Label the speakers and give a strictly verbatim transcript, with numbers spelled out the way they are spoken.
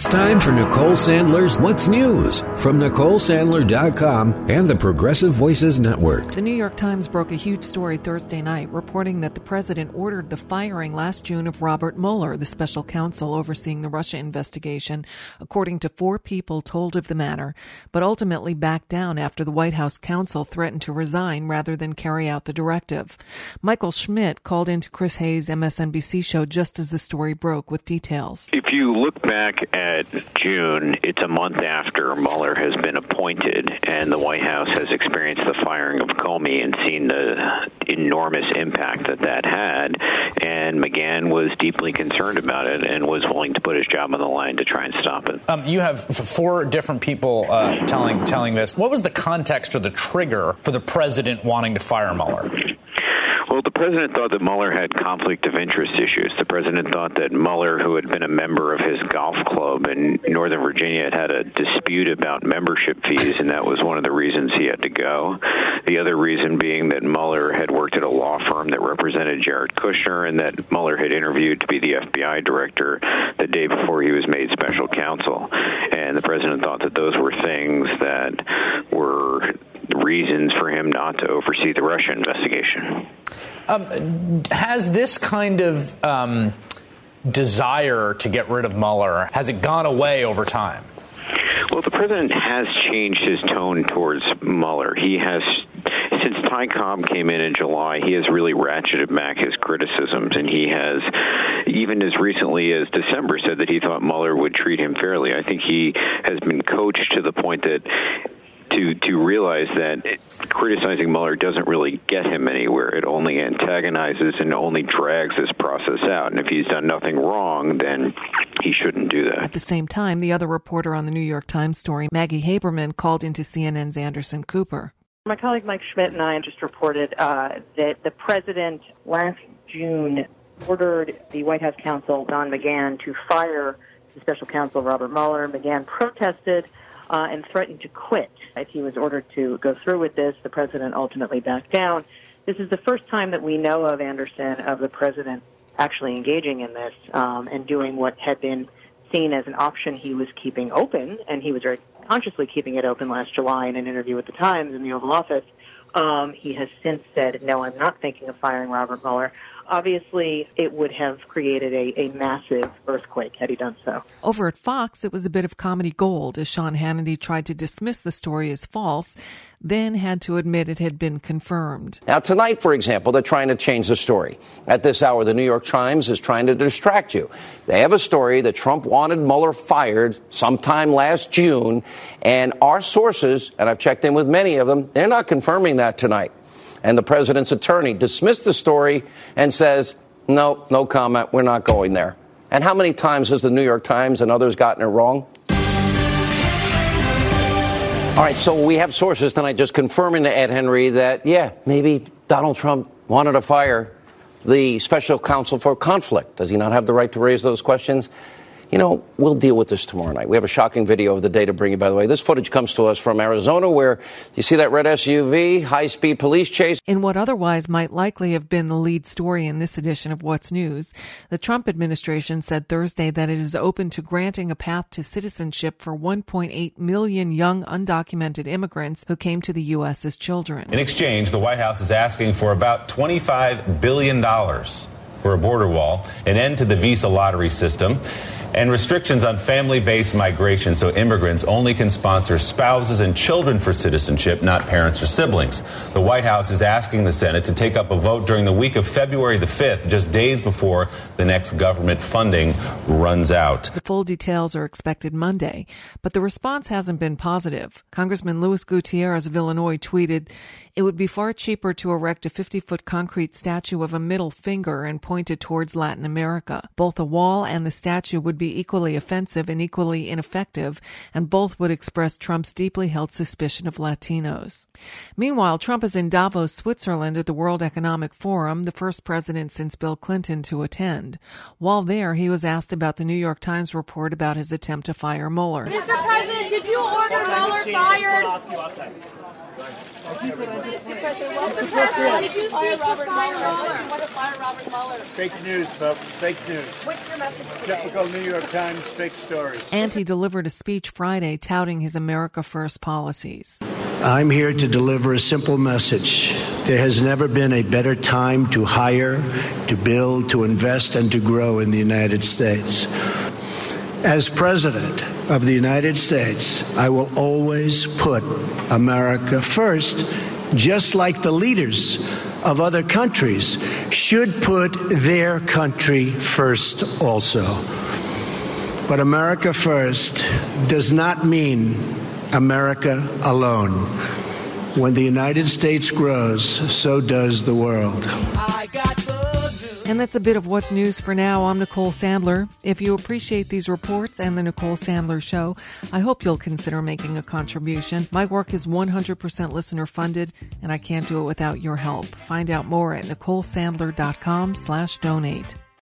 Speaker 1: time for Nicole Sandler's What's News from Nicole Sandler dot com and the Progressive Voices Network.
Speaker 2: The New York Times broke a huge story Thursday night reporting that the president ordered the firing last June of Robert Mueller, the special counsel overseeing the Russia investigation, according to four people told of the matter, but ultimately backed down after the White House counsel threatened to resign rather than carry out the directive. Michael Schmidt called into Chris Hayes' M S N B C show just as the story broke with details.
Speaker 3: If you look back at June, it's a month after Mueller has been appointed and the White House has experienced the firing of Comey and seen the enormous impact that that had. And McGahn was deeply concerned about it and was willing to put his job on the line to try and stop it.
Speaker 4: Um, you have four different people uh, telling telling this. What was the context or the trigger for the president wanting to fire Mueller?
Speaker 3: Well, the president thought that Mueller had conflict of interest issues. The president thought that Mueller, who had been a member of his golf club in Northern Virginia, had had a dispute about membership fees, and that was one of the reasons he had to go. The other reason being that Mueller had worked at a law firm that represented Jared Kushner, and that Mueller had interviewed to be the F B I director the day before he was made special counsel. And the president thought that those were things that were reasons for him not to oversee the Russia investigation.
Speaker 4: Um, has this kind of um, desire to get rid of Mueller, has it gone away over time?
Speaker 3: Well, the president has changed his tone towards Mueller. He has, since Ty Cobb came in in July, he has really ratcheted back his criticisms, and he has, even as recently as December, said that he thought Mueller would treat him fairly. I think he has been coached to the point that to to realize that it, criticizing Mueller doesn't really get him anywhere. It only antagonizes and only drags this process out. And if he's done nothing wrong, then he shouldn't do that.
Speaker 2: At the same time, the other reporter on the New York Times story, Maggie Haberman, called into C N N's Anderson Cooper.
Speaker 5: My colleague Mike Schmidt and I just reported uh, that the president last June ordered the White House counsel, Don McGahn, to fire the special counsel, Robert Mueller. McGahn protested Uh, and threatened to quit if he was ordered to go through with this. The president ultimately backed down. This is the first time that we know of, Anderson, of the president actually engaging in this um, and doing what had been seen as an option he was keeping open, and he was very consciously keeping it open last July in an interview with the Times in the Oval Office. Um, he has since said, no, I'm not thinking of firing Robert Mueller. Obviously, it would have created a, a massive earthquake had he done so.
Speaker 2: Over at Fox, it was a bit of comedy gold as Sean Hannity tried to dismiss the story as false, then had to admit it had been confirmed.
Speaker 6: Now, tonight, for example, they're trying to change the story. At this hour, the New York Times is trying to distract you. They have a story that Trump wanted Mueller fired sometime last June, and our sources, and I've checked in with many of them, they're not confirming that tonight. And the president's attorney dismissed the story and says, no, no comment, we're not going there. And how many times has the New York Times and others gotten it wrong? All right, so we have sources tonight just confirming to Ed Henry that, yeah, maybe Donald Trump wanted to fire the special counsel for conflict. Does he not have the right to raise those questions? You know, we'll deal with this tomorrow night. We have a shocking video of the day to bring you, by the way. This footage comes to us from Arizona, where you see that red S U V, high-speed police chase.
Speaker 2: In what otherwise might likely have been the lead story in this edition of What's News, the Trump administration said Thursday that it is open to granting a path to citizenship for one point eight million young undocumented immigrants who came to the U S as children.
Speaker 7: In exchange, the White House is asking for about twenty-five billion dollars for a border wall, an end to the visa lottery system, and restrictions on family-based migration so immigrants only can sponsor spouses and children for citizenship, not parents or siblings. The White House is asking the Senate to take up a vote during the week of February the fifth, just days before the next government funding runs out.
Speaker 2: The full details are expected Monday, but the response hasn't been positive. Congressman Luis Gutierrez of Illinois tweeted, "It would be far cheaper to erect a fifty-foot concrete statue of a middle finger and point it towards Latin America. Both a wall and the statue would be equally offensive and equally ineffective, and both would express Trump's deeply held suspicion of Latinos." Meanwhile, Trump is in Davos, Switzerland at the World Economic Forum, the first president since Bill Clinton to attend. While there, he was asked about the New York Times report about his attempt to fire Mueller.
Speaker 8: Mister President, did you order Mueller fired? Did you fire Robert Mueller? You want to fire Robert Mueller?
Speaker 9: Fake news, folks. Fake news.
Speaker 8: What's your message today?
Speaker 9: Typical New York Times fake stories.
Speaker 2: And he delivered a speech Friday touting his America First policies.
Speaker 10: I'm here to deliver a simple message. There has never been a better time to hire, to build, to invest, and to grow in the United States. As President of the United States, I will always put America first, just like the leaders of other countries should put their country first also. But America first does not mean America alone. When the United States grows, so does the world.
Speaker 2: And that's a bit of what's news for now. I'm Nicole Sandler. If you appreciate these reports and the Nicole Sandler Show, I hope you'll consider making a contribution. My work is one hundred percent listener funded, and I can't do it without your help. Find out more at nicolesandler.com slash donate.